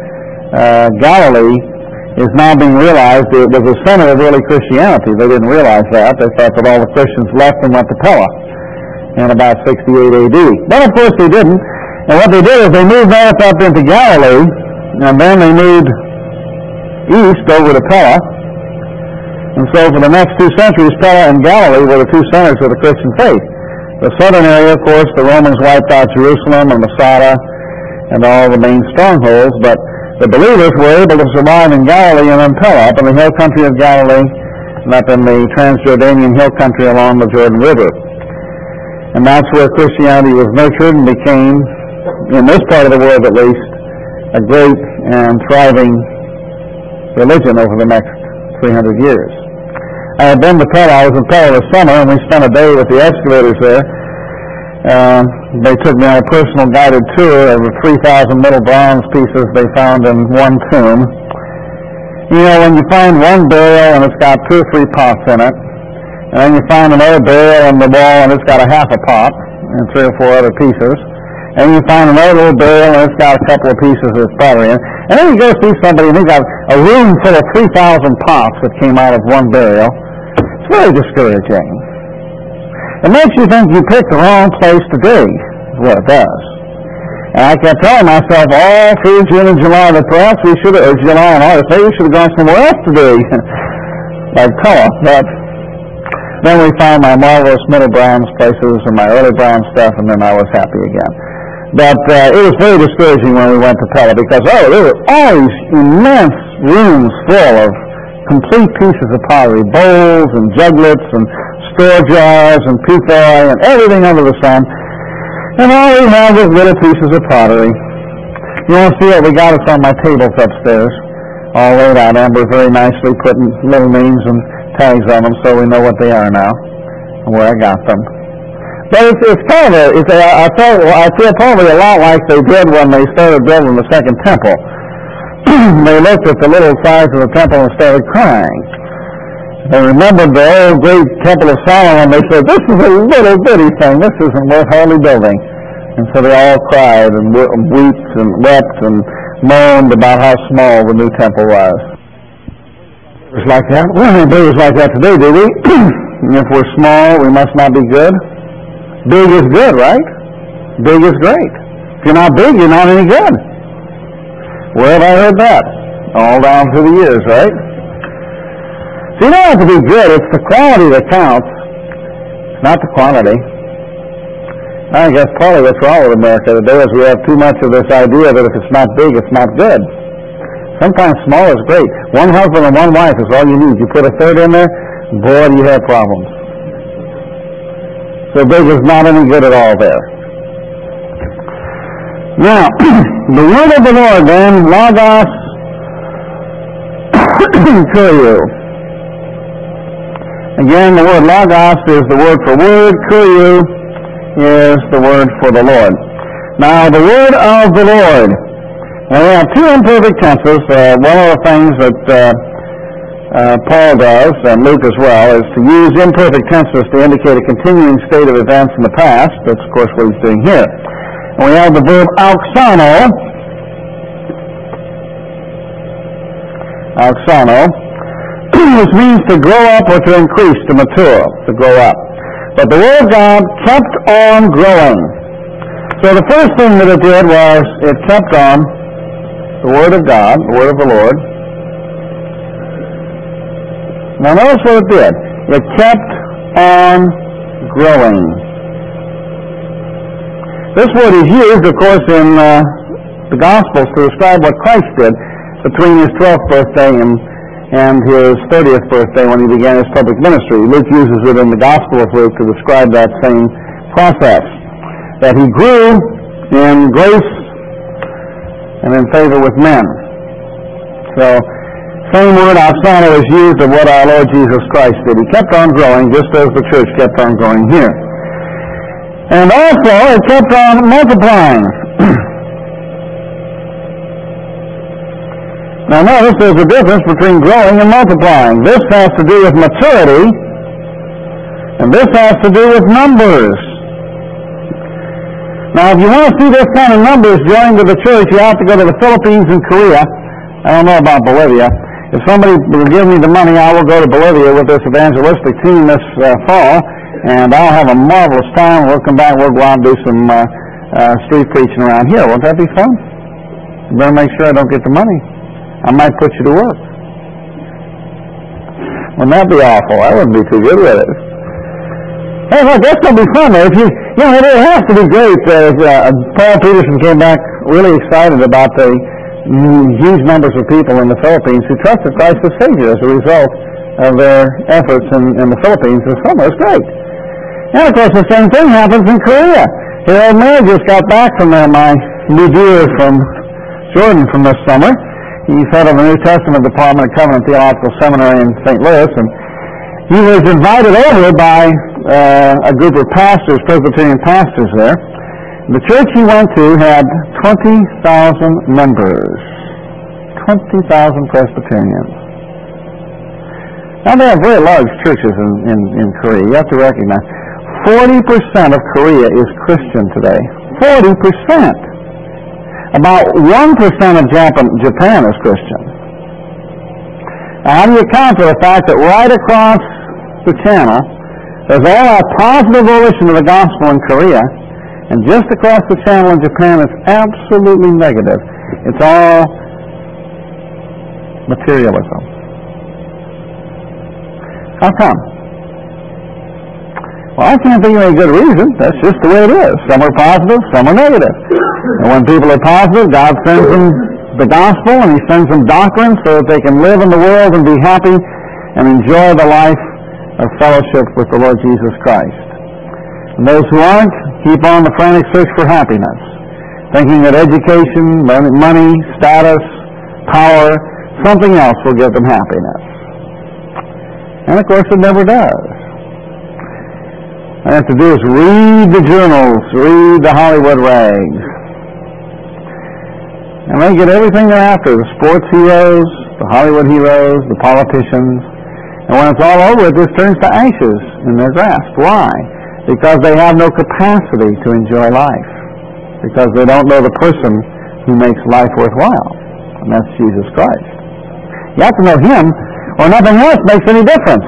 uh, Galilee is now being realized it was the center of early Christianity. They didn't realize that. They thought that all the Christians left and went to Pella in about sixty-eight A D. But of course they didn't. And what they did is they moved north up into Galilee, and then they moved east over to Pella. And so for the next two centuries, Pella and Galilee were the two centers of the Christian faith. The southern area, of course, the Romans wiped out Jerusalem and Masada and all the main strongholds, but the believers were able to survive in Galilee and in Pella, up in the hill country of Galilee, and up in the Transjordanian hill country along the Jordan River. And that's where Christianity was nurtured and became, in this part of the world at least, a great and thriving religion over the next three hundred years. I had been to Pella. I was in Pella this summer, and we spent a day with the excavators there. Uh, they took me on a personal guided tour of the three thousand middle bronze pieces they found in one tomb. You know, when you find one burial and it's got two or three pots in it, and then you find another burial in the wall and it's got a half a pot and three or four other pieces, and you find another little burial and it's got a couple of pieces of pottery in it, and then you go see somebody and they've got a room full of three thousand pots that came out of one burial. It's very discouraging. It makes you think you picked the wrong place to dig, is what it does. And I kept telling myself all through June and July that perhaps we should have, or July and August, maybe we should have gone somewhere else to dig, like Pella. But then we found my marvelous middle bronze places and my early bronze stuff, and then I was happy again. But uh, it was very discouraging when we went to Pella because, oh, there were all these immense rooms full of complete pieces of pottery, bowls and juglets and store jars and pithoi and everything under the sun. And all we have is little pieces of pottery. You want to see what we got? It's on my tables upstairs, all laid out. Amber very nicely putting little names and tags on them so we know what they are now and where I got them. But it's, it's kind of a, it's a, I, feel, I feel probably a lot like they did when they started building the second temple. They looked at the little size of the temple and started crying. They remembered the old great Temple of Solomon. They said, this is a little bitty thing. This isn't worth hardly building. And so they all cried and wept and wept and moaned about how small the new temple was. It was like that. We don't have believers like that today, do we? If we're small, we must not be good. Big is good, right? Big is great. If you're not big, you're not any good. Where have I heard that? All down through the years, right? So you don't have to be good. It's the quality that counts, not the quantity. I guess partly what's wrong with America today is we have too much of this idea that if it's not big, it's not good. Sometimes small is great. One husband and one wife is all you need. You put a third in there, boy, do you have problems. So big is not any good at all there. Now, the word of the Lord then, logos kurio. Again, the word logos is the word for word, kurio is the word for the Lord. Now, the word of the Lord. Now, we have two imperfect tenses. Uh, one of the things that uh, uh, Paul does, and Luke as well, is to use imperfect tenses to indicate a continuing state of events in the past. That's, of course, what he's doing here. And we have the verb auxano, auxano, which means to grow up or to increase, to mature, to grow up. But the Word of God kept on growing. So the first thing that it did was it kept on, the Word of God, the Word of the Lord. Now notice what it did. It kept on growing. This word is used, of course, in uh, the Gospels to describe what Christ did between his twelfth birthday and, and his thirtieth birthday when he began his public ministry. Luke uses it in the Gospel of Luke to describe that same process, that he grew in grace and in favor with men. So, same word, auxano, is used of what our Lord Jesus Christ did. He kept on growing just as the church kept on growing here. And also, it kept on multiplying. Now notice there's a difference between growing and multiplying. This has to do with maturity, and this has to do with numbers. Now if you want to see this kind of numbers joined to the church, you have to go to the Philippines and Korea I don't know about Bolivia. If somebody will give me the money, I will go to Bolivia with this evangelistic team this uh, fall, and I'll have a marvelous time. We'll come back, we'll go out and do some uh, uh, street preaching around here. Won't that be fun? You better make sure I don't get the money. I might put you to work. Wouldn't that be awful? I wouldn't be too good with it. Hey, look, that's going to be fun, though. If you, you know, it has to be great. Uh, uh, Paul Peterson came back really excited about the mm, huge numbers of people in the Philippines who trusted Christ as Savior as a result of their efforts in, in the Philippines this summer. It's great. And, of course, the same thing happens in Korea. Here, old man just got back from there, my new dear from Jordan from this summer. He's head of the New Testament Department at Covenant Theological Seminary in Saint Louis, and he was invited over by uh, a group of pastors, Presbyterian pastors there. The church he went to had twenty thousand members. twenty thousand Presbyterians. Now, they have very large churches in, in, in Korea. You have to recognize. forty percent of Korea is Christian today. forty percent. About one percent of Japan, Japan is Christian. Now, how do you account for the fact that right across the channel, there's all a positive volition of the gospel in Korea, and just across the channel in Japan, it's absolutely negative. It's all materialism. How come? Well, I can't think of any good reason. That's just the way it is. Some are positive, some are negative. And when people are positive, God sends them the gospel, and He sends them doctrine so that they can live in the world and be happy and enjoy the life of fellowship with the Lord Jesus Christ. And those who aren't, keep on the frantic search for happiness, thinking that education, money, status, power, something else will give them happiness. And of course it never does. All I have to do is read the journals, read the Hollywood rags. And they get everything they're after, the sports heroes, the Hollywood heroes, the politicians. And when it's all over, it just turns to ashes in their grasp. Why? Because they have no capacity to enjoy life. Because they don't know the person who makes life worthwhile. And that's Jesus Christ. You have to know Him, or nothing else makes any difference.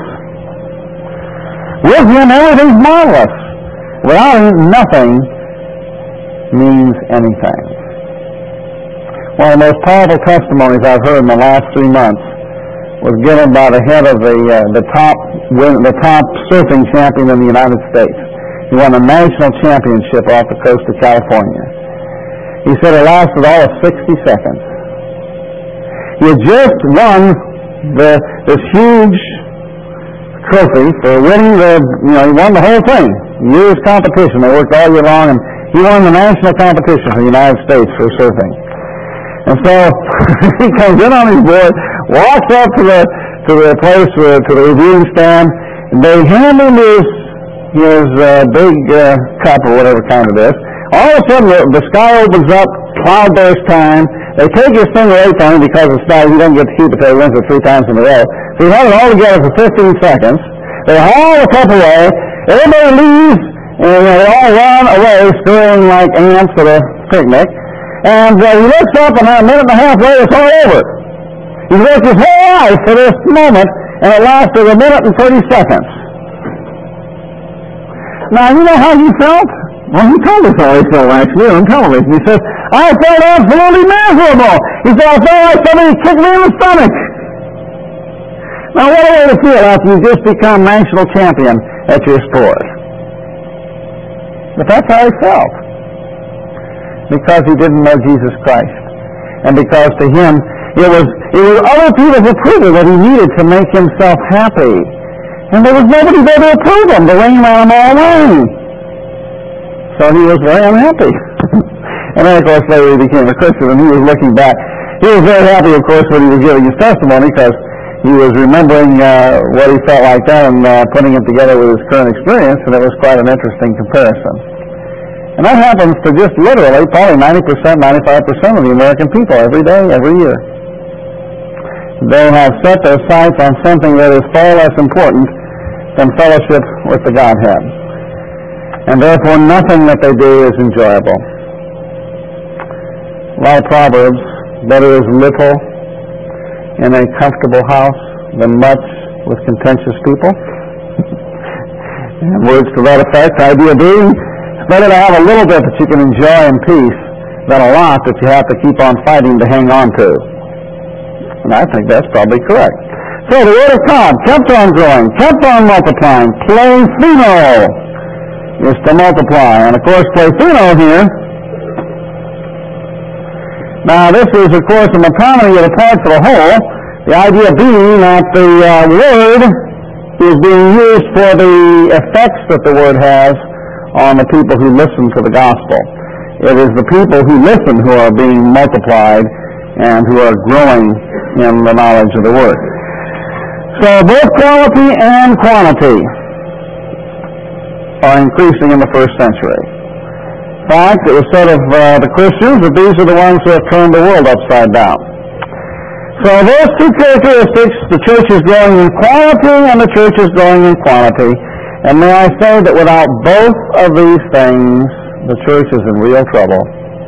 With Him, everything's marvelous. Without Him, nothing means anything. One of the most powerful testimonies I've heard in the last three months was given by the head of the uh, the top win, the top surfing champion in the United States. He won a national championship off the coast of California. He said it lasted all of sixty seconds. He had just won the this huge trophy for winning the, you know, he won the whole thing. Year's competition. They worked all year long, and he won the national competition for the United States for surfing. And so he comes in on his board, walks up to the to the place uh, to the reviewing stand, and they hand him his his uh, big uh, cup or whatever kind it is. All of a sudden, the, the sky opens up, cloud burst time. They take his thing away from him because it's not, he doesn't get to keep it till he wins it three times in a row. So he had it all together for fifteen seconds. They haul the cup away. Everybody leaves, and they all run away, scurrying like ants at a picnic. And uh, he looks up, and a minute and a half later, it's all over. He's worked his whole life for this moment, and it lasted a minute and thirty seconds. Now, you know how he felt? Well, he told us how he felt, actually, on television. He says, I felt absolutely miserable. He said, I felt like somebody kicked me in the stomach. Now, what a way to feel after you just become national champion at your sport. But that's how he felt. Because he didn't know Jesus Christ. And because to him, it was it was other people's approval that he needed to make himself happy. And there was nobody there to approve him. The rain ran him all away. So he was very unhappy. And then, of course, later he became a Christian, and he was looking back. He was very happy, of course, when he was giving his testimony, because he was remembering uh, what he felt like then and uh, putting it together with his current experience, and it was quite an interesting comparison. And that happens to just literally probably ninety percent, ninety-five percent of the American people every day, every year. They have set their sights on something that is far less important than fellowship with the Godhead. And therefore nothing that they do is enjoyable. A lot of Proverbs, better is little in a comfortable house than much with contentious people. And words to that effect, idea being, it's better to have a little bit that you can enjoy in peace than a lot that you have to keep on fighting to hang on to. And I think that's probably correct. So the Word of God kept on growing, kept on multiplying. Plethino is to multiply. And of course, plethino here, now this is of course a metonymy of the parts of the whole. The idea being that the uh, Word is being used for the effects that the Word has on the people who listen to the gospel. It is the people who listen who are being multiplied and who are growing in the knowledge of the Word. So both quality and quantity are increasing in the first century. In fact, it was said of uh, the Christians that these are the ones who have turned the world upside down. So those two characteristics, the church is growing in quality and the church is growing in quantity. And may I say that without both of these things, the church is in real trouble.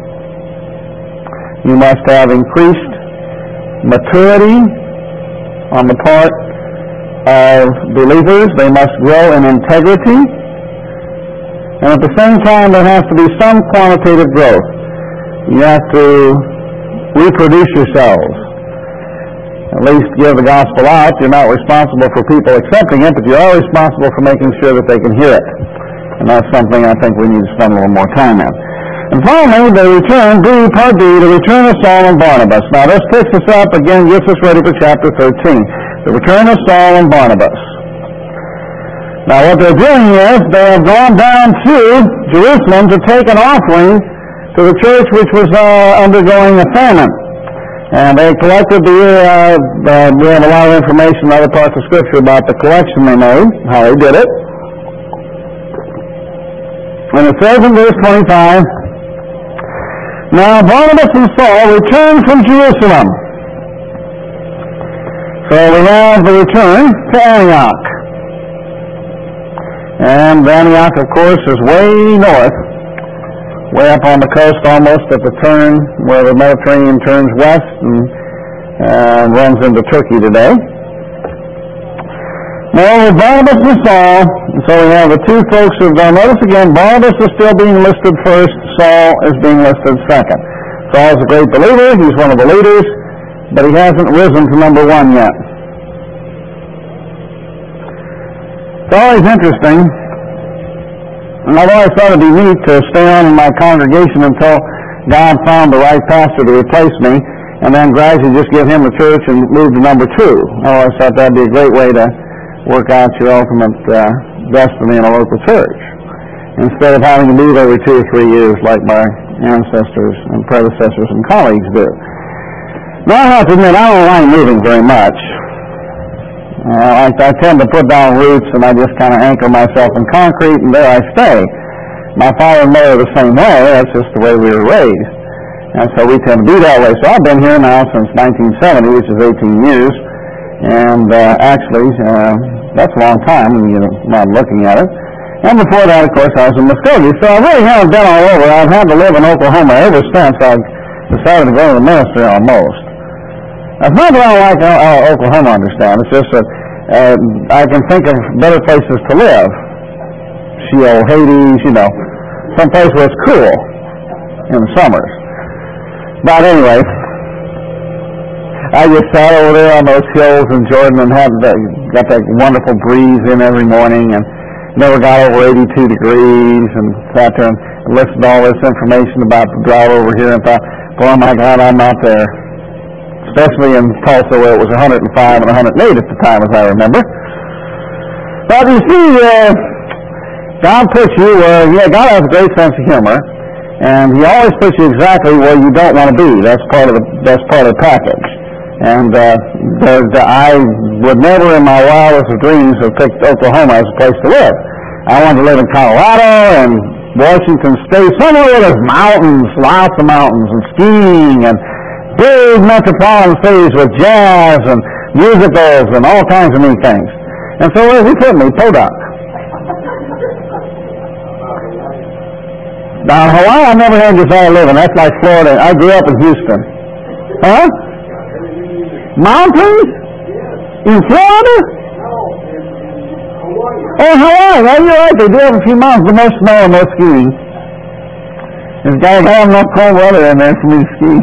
You must have increased maturity on the part of believers. They must grow in integrity. And at the same time, there has to be some quantitative growth. You have to reproduce yourselves. At least give the gospel out. You're not responsible for people accepting it, but you are responsible for making sure that they can hear it. And that's something I think we need to spend a little more time in. And finally, the return, B, part B, the return of Saul and Barnabas. Now this picks us up, again, gets us ready for chapter thirteen. The return of Saul and Barnabas. Now what they're doing is, they have gone down to Jerusalem to take an offering to the church which was uh, undergoing a famine. And they collected the, uh, uh, we have a lot of information in other parts of Scripture about the collection they made, how they did it. And it says in verse twenty-five, now Barnabas and Saul returned from Jerusalem. So we have the return to Antioch. And Antioch, of course, is way north, way up on the coast almost at the turn where the Mediterranean turns west and uh, runs into Turkey today. Now with Barnabas and Saul, and so we have the two folks who have gone. Notice again, Barnabas is still being listed first, Saul is being listed second. Saul's a great believer, he's one of the leaders, but he hasn't risen to number one yet. It's always interesting, and I've always thought it would be neat to stay on in my congregation until God found the right pastor to replace me, and then gradually just give him the church and move to number two. I always thought that would be a great way to work out your ultimate uh, destiny in a local church, instead of having to move every two or three years like my ancestors and predecessors and colleagues do. Now I have to admit, I don't like moving very much. Uh, I, I tend to put down roots and I just kind of anchor myself in concrete and there I stay. My father and mother are the same way. That's just the way we were raised. And so we tend to be that way. So I've been here now since nineteen seventy, which is eighteen years. And uh, actually, uh, that's a long time when you're not looking at it. And before that, of course, I was in Muskogee. So I really haven't been all over. I've had to live in Oklahoma ever since I've decided to go to the ministry almost. It's not that I don't like uh, Oklahoma, understand. It's just that uh, I can think of better places to live. Sheol, Hades, you know, someplace where it's cool in the summers. But anyway, I just sat over there on those hills in Jordan and had the, got that wonderful breeze in every morning and never got over eighty-two degrees and sat there and listened to all this information about the drought over here and thought, oh my God, I'm not there. Especially in Tulsa where it was one hundred five and one hundred eight at the time, as I remember. But you see, uh, God puts you where, yeah, God has a great sense of humor, and He always puts you exactly where you don't want to be. That's part of the, that's part of the package. And uh, the, the, I would never in my wildest of dreams have picked Oklahoma as a place to live. I wanted to live in Colorado and Washington State, somewhere where there's mountains, lots of mountains, and skiing, and big metropolitan cities with jazz and musicals and all kinds of neat things. And so where he put me? Podunk. Now, Hawaii, I never had desire living. That's like Florida. I grew up in Houston. Huh? Mountains? In Florida? Oh, Hawaii. Well, you're right. They do have a few mountains, but no snow and no skiing. There's got to have enough cold weather in there for me to ski.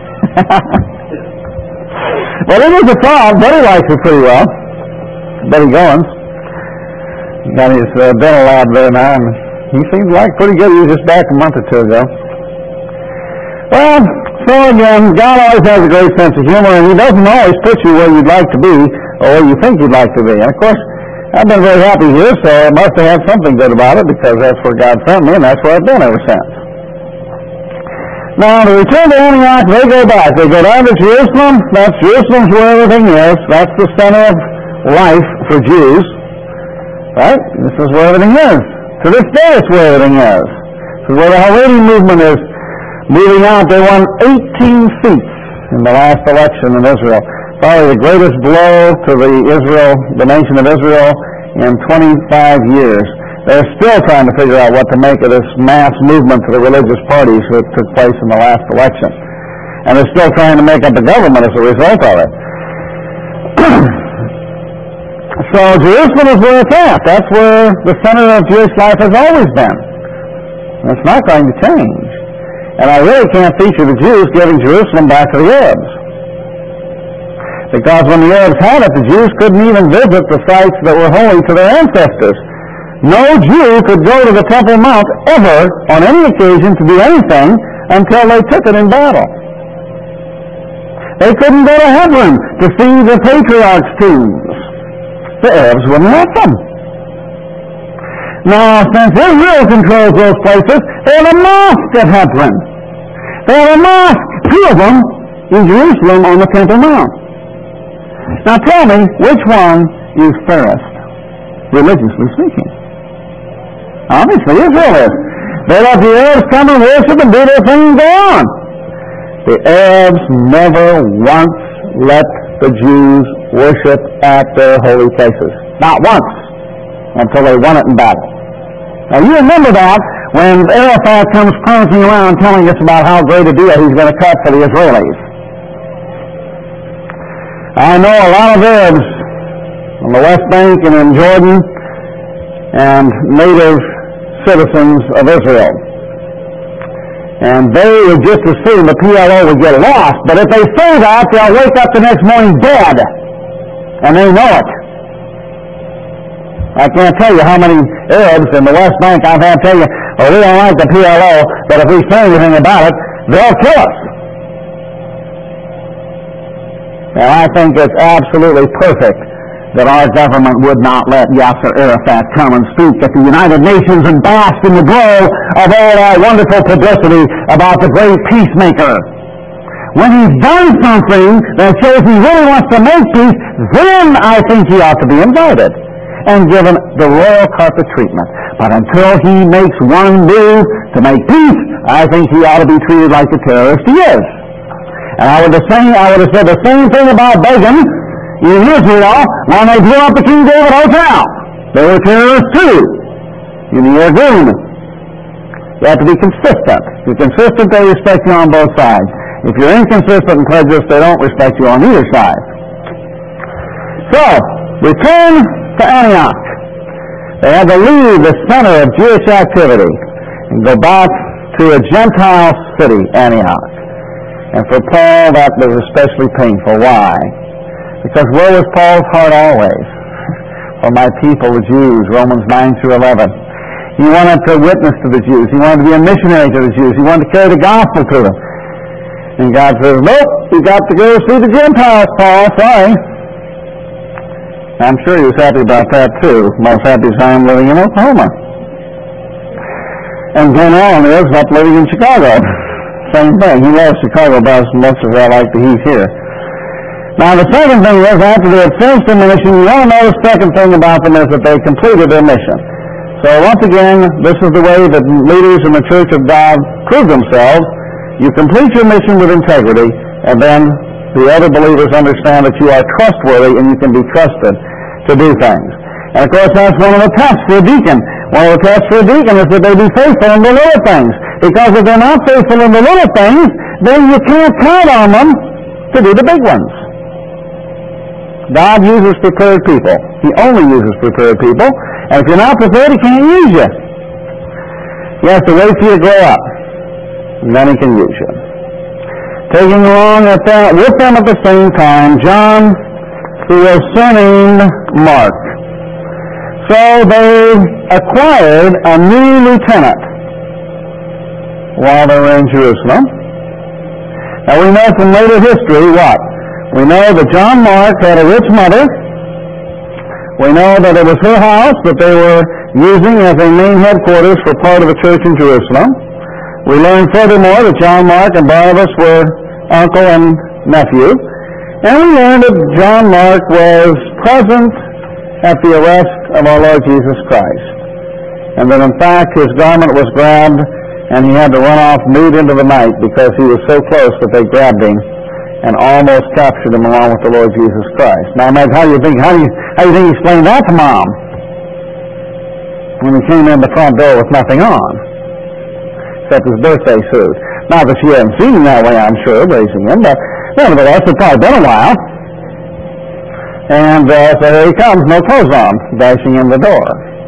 Well, it is a frog. Buddy likes it pretty well. Buddy Goins. Got his uh, dental lab there now, and he seems like pretty good. He was just back a month or two ago. Well, so again, God always has a great sense of humor, and He doesn't always put you where you'd like to be or where you think you'd like to be. And of course, I've been very happy here, so it must have had something good about it, because that's where God sent me, and that's where I've been ever since. Now, to return to Antioch, they go back. They go down to Jerusalem. That's Jerusalem's where everything is. That's the center of life for Jews. Right? This is where everything is. To this day, it's where everything is. This is where the Haredi movement is moving out. They won eighteen seats in the last election in Israel. Probably the greatest blow to the Israel, the nation of Israel, in twenty-five years. They're still trying to figure out what to make of this mass movement to the religious parties that took place in the last election. And they're still trying to make up the government as a result of it. So Jerusalem is where it's at. That's where the center of Jewish life has always been. It's not going to change. And I really can't feature the Jews giving Jerusalem back to the Arabs. Because when the Arabs had it, the Jews couldn't even visit the sites that were holy to their ancestors. No Jew could go to the Temple Mount ever, on any occasion, to do anything until they took it in battle. They couldn't go to Hebron to see the patriarchs' tombs. The Arabs wouldn't let them. Now, since Israel controls those places, they have a mosque at Hebron. They have a mosque, two of them, in Jerusalem on the Temple Mount. Now tell me, which one is fairest, religiously speaking? Obviously, Israel is. They let the Arabs come and worship and do their thing and go on. The Arabs never once let the Jews worship at their holy places. Not once, until they won it in battle. Now you remember that when Arafat comes prancing around telling us about how great a deal he's going to cut for the Israelis. I know a lot of Arabs on the West Bank and in Jordan and native citizens of Israel. And they would just assume the P L O would get lost, but if they say that, they'll wake up the next morning dead. And they know it. I can't tell you how many Arabs in the West Bank I've had tell you, oh, we don't like the P L O, but if we say anything about it, they'll kill us. And I think it's absolutely perfect that our government would not let Yasser Arafat come and speak at the United Nations and bask in the glow of all our wonderful publicity about the great peacemaker. When he's done something that shows he really wants to make peace, then I think he ought to be invited and given the royal carpet treatment. But until he makes one move to make peace, I think he ought to be treated like the terrorist he is. And I would have, say, I would have said the same thing about Begin in Israel when they blew up the King David Hotel. They were terrorists too, in the agreement. You have to be consistent. If you're consistent, they respect you on both sides. If you're inconsistent and prejudiced, they don't respect you on either side. So, return to Antioch. They had to leave the center of Jewish activity and go back to a Gentile city, Antioch. And for Paul, that was especially painful. Why? Because where was Paul's heart always? For my people, the Jews, Romans nine through eleven. He wanted to witness to the Jews. He wanted to be a missionary to the Jews. He wanted to carry the gospel to them. And God says, nope, you got to go see the Gentiles, Paul. Sorry. I'm sure he was happy about that, too. Most happy as I am living in Oklahoma. And Glenn Allen is up living in Chicago. Same thing. He loves Chicago about as much as I like the heat here. Now, the second thing is, after they had finished their mission, you all know the second thing about them is that they completed their mission. So, once again, this is the way that leaders in the Church of God prove themselves. You complete your mission with integrity, and then the other believers understand that you are trustworthy and you can be trusted to do things. And, of course, that's one of the tests for a deacon. One of the tests for a deacon is that they be faithful in the little things. Because if they're not faithful in the little things, then you can't count on them to do the big ones. God uses prepared people. He only uses prepared people. And if you're not prepared, He can't use you. He has to wait for you to grow up. And then He can use you. Taking along at that, with them at the same time, John, who was surnamed Mark. So they acquired a new lieutenant while they were in Jerusalem. Now we know from later history what? We know that John Mark had a rich mother. We know that it was her house that they were using as a main headquarters for part of the church in Jerusalem. We learn furthermore that John Mark and Barnabas were uncle and nephew. And we learn that John Mark was present at the arrest of our Lord Jesus Christ. And that in fact his garment was grabbed and he had to run off nude into the night because he was so close that they grabbed him and almost captured him along with the Lord Jesus Christ. Now imagine how you think how do you how do you think he explained that to Mom when he came in the front door with nothing on except his birthday suit. Not that she hadn't seen him that way, I'm sure, raising him, but nevertheless it's probably been a while. And uh, so here he comes, no clothes on, dashing in the door.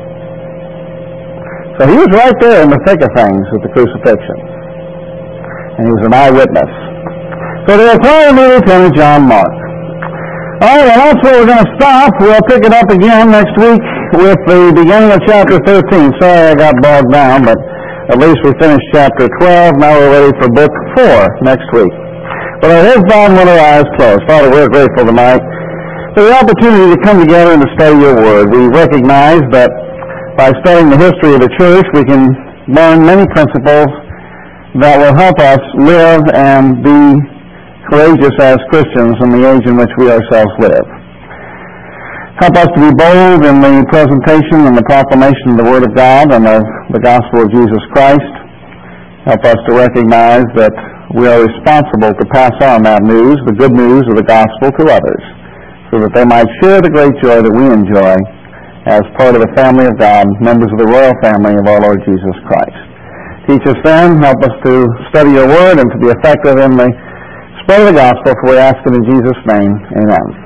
So he was right there in the thick of things at the crucifixion. And he was an eyewitness. So they acquired me Lieutenant John Mark. All right, well, that's where we're going to stop. We'll pick it up again next week with the beginning of chapter thirteen. Sorry I got bogged down, but at least we finished chapter twelve. Now we're ready for book four next week. But our heads bowed and with our eyes closed. Father, we're grateful tonight for the opportunity to come together and to study your word. We recognize that by studying the history of the church, we can learn many principles that will help us live and be courageous as Christians in the age in which we ourselves live. Help us to be bold in the presentation and the proclamation of the Word of God and of the gospel of Jesus Christ. Help us to recognize that we are responsible to pass on that news, the good news of the gospel, to others, so that they might share the great joy that we enjoy as part of the family of God, members of the royal family of our Lord Jesus Christ. Teach us then, help us to study your word and to be effective in the spread of the gospel, for we ask it in Jesus' name. Amen.